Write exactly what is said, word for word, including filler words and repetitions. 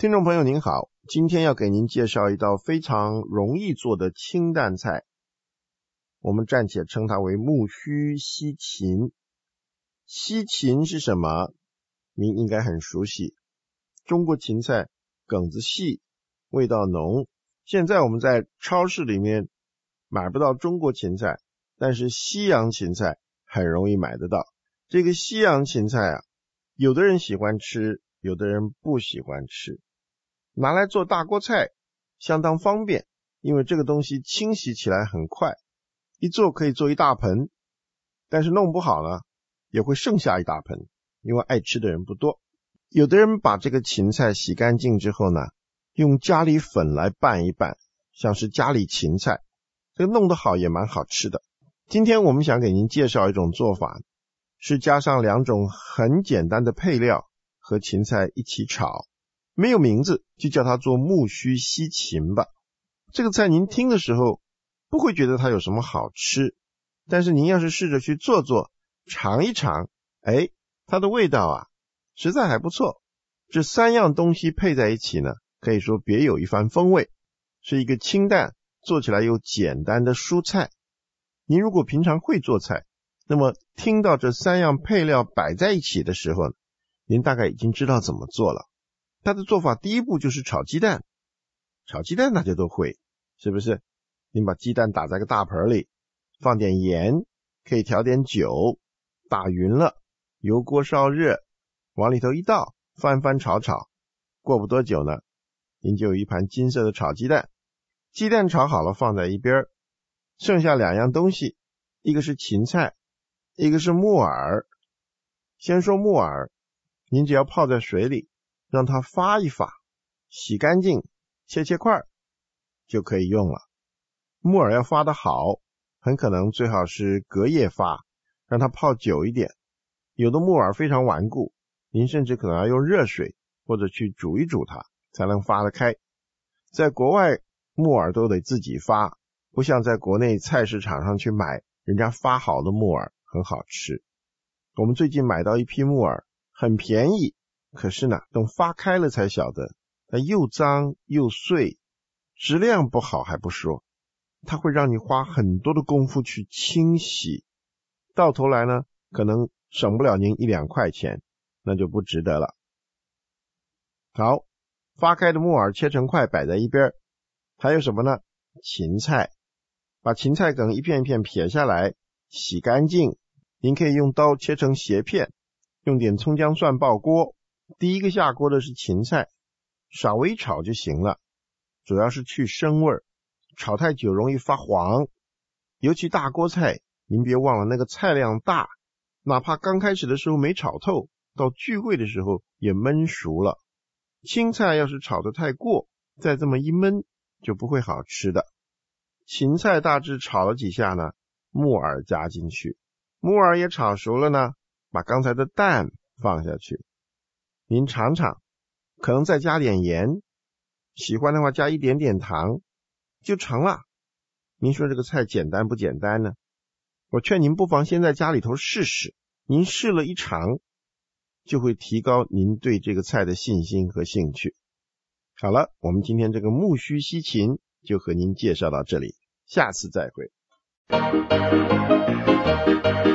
听众朋友您好，今天要给您介绍一道非常容易做的清淡菜，我们暂且称它为木须西芹。西芹是什么？您应该很熟悉，中国芹菜梗子细，味道浓。现在我们在超市里面买不到中国芹菜，但是西洋芹菜很容易买得到。这个西洋芹菜啊，有的人喜欢吃，有的人不喜欢吃。拿来做大锅菜相当方便，因为这个东西清洗起来很快，一做可以做一大盆，但是弄不好呢也会剩下一大盆，因为爱吃的人不多。有的人把这个芹菜洗干净之后呢，用家里粉来拌一拌，像是家里芹菜，这个弄得好也蛮好吃的。今天我们想给您介绍一种做法，是加上两种很简单的配料和芹菜一起炒，没有名字，就叫它做木须西芹吧。这个菜您听的时候不会觉得它有什么好吃，但是您要是试着去做做，尝一尝，哎，它的味道啊实在还不错。这三样东西配在一起呢，可以说别有一番风味，是一个清淡做起来又简单的蔬菜。您如果平常会做菜，那么听到这三样配料摆在一起的时候，您大概已经知道怎么做了。它的做法第一步就是炒鸡蛋，炒鸡蛋大家都会，是不是？您把鸡蛋打在个大盆里，放点盐，可以调点酒，打匀了，油锅烧热，往里头一倒，翻翻炒炒，过不多久呢，您就有一盘金色的炒鸡蛋。鸡蛋炒好了放在一边，剩下两样东西，一个是芹菜，一个是木耳。先说木耳，您只要泡在水里，让它发一发，洗干净，切切块就可以用了。木耳要发得好，很可能最好是隔夜发，让它泡久一点。有的木耳非常顽固，您甚至可能要用热水或者去煮一煮它才能发得开。在国外木耳都得自己发，不像在国内菜市场上去买人家发好的木耳很好吃。我们最近买到一批木耳很便宜，可是呢等发开了才晓得它又脏又碎，质量不好还不说，它会让你花很多的功夫去清洗，到头来呢可能省不了您一两块钱，那就不值得了。好，发开的木耳切成块摆在一边。还有什么呢？芹菜，把芹菜梗一片一片撇下来，洗干净，您可以用刀切成斜片，用点葱姜蒜爆锅。第一个下锅的是芹菜，稍微炒就行了，主要是去生味儿，炒太久容易发黄。尤其大锅菜，您别忘了那个菜量大，哪怕刚开始的时候没炒透，到聚会的时候也焖熟了。青菜要是炒得太过，再这么一焖就不会好吃的。芹菜大致炒了几下呢，木耳加进去，木耳也炒熟了呢，把刚才的蛋放下去，您尝尝，可能再加点盐，喜欢的话加一点点糖就成了。您说这个菜简单不简单呢？我劝您不妨先在家里头试试，您试了一尝就会提高您对这个菜的信心和兴趣。好了，我们今天这个木须西芹就和您介绍到这里，下次再会。